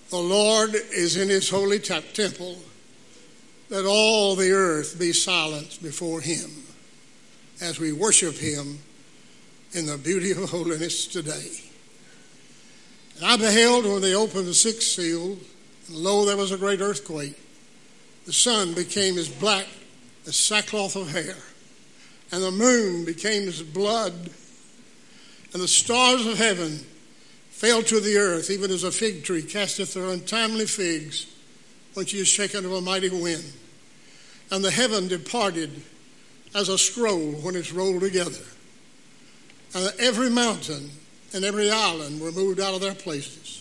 The Lord is in his holy temple. Let all the earth be silent before him as we worship him in the beauty of holiness today. And I beheld when they opened the sixth seal, and lo, there was a great earthquake. The sun became as black as sackcloth of hair, and the moon became as blood, and the stars of heaven fell to the earth, even as a fig tree casteth her untimely figs when she is shaken of a mighty wind. And the heaven departed as a scroll when it's rolled together. And every mountain and every island were moved out of their places.